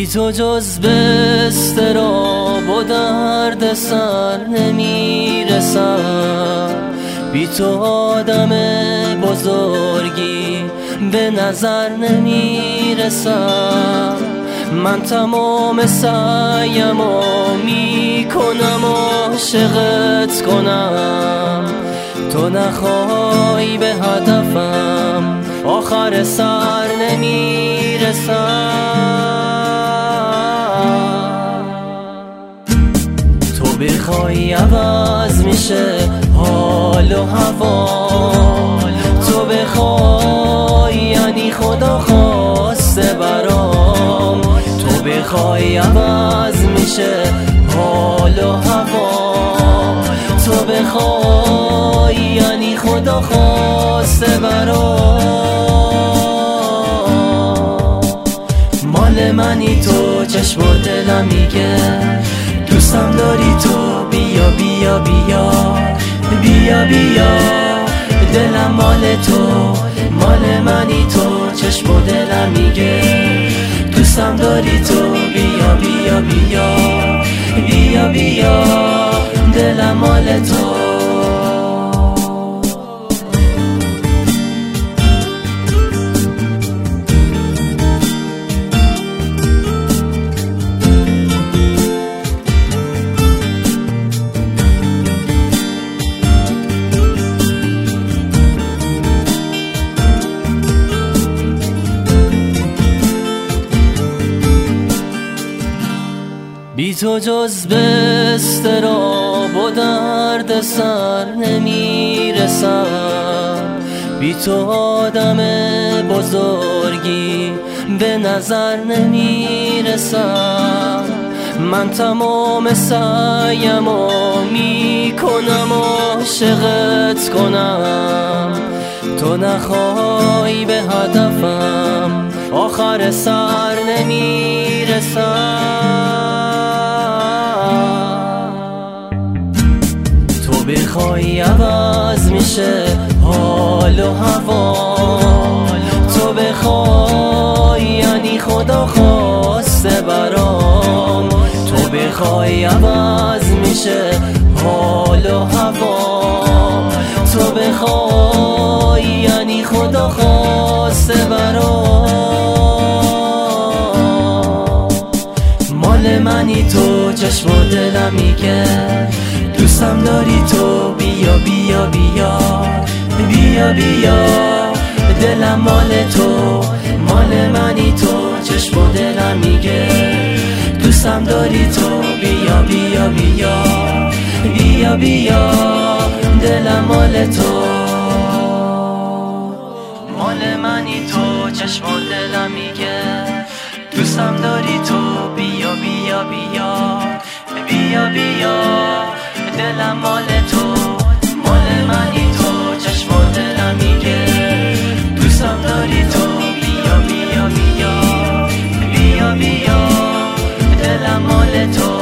تو جز به اضطراب و درد سر نمیرسم، بی تو آدم بزرگی به نظر نمیرسم. من تمام سعیمو میکنم عاشقت کنم، تو نخوای به هدفم آخر سر نمیرسم. تو بخوای عوض میشه حال و هوا، تو بخوای یعنی خدا خواسته برام، تو بخوای عوض میشه حال و هوا، تو بخوای یعنی خدا خواسته برام. مال منی تو، چشم و دلم میگه دوستم داری تو، بیا بیا بیا بیا بیا. دلم مال تو، مال منی تو، چشم و دلم میگه دوستم داری تو، بیا بیا بیا بیا بیا. دلم مال تو. بی تو جز به اضطراب و درد سر نمیرسم، بی تو آدم بزرگی به نظر نمیرسم. من تمام سعیمو میکنم عاشقت کنم، تو نخوای به هدفم آخر سر نمیرسم. تو بخوای عوض میشه حال و هوا، تو بخوای یعنی خدا خواسته برام، تو بخوای عوض میشه حال و هوا، تو بخوای یعنی خدا خواسته برام. مال منی تو، چشم و دلم میگه دوستم داری تو، بیا بیا بیا بیا بیا. دلم مال تو، مال منی تو، چشم و دلم میگه دوستم داری تو، بیا بیا بیا بیا بیا. دلم مال تو، مال منی تو، چشم و دلم میگه دوستم داری تو، بیا بیا بیا بیا بیا. دلم مال تو، مال منی تو، چشم و دلم میگه دوستم داری تو، بیا بیا بیا بیا بیا. دلم مال تو.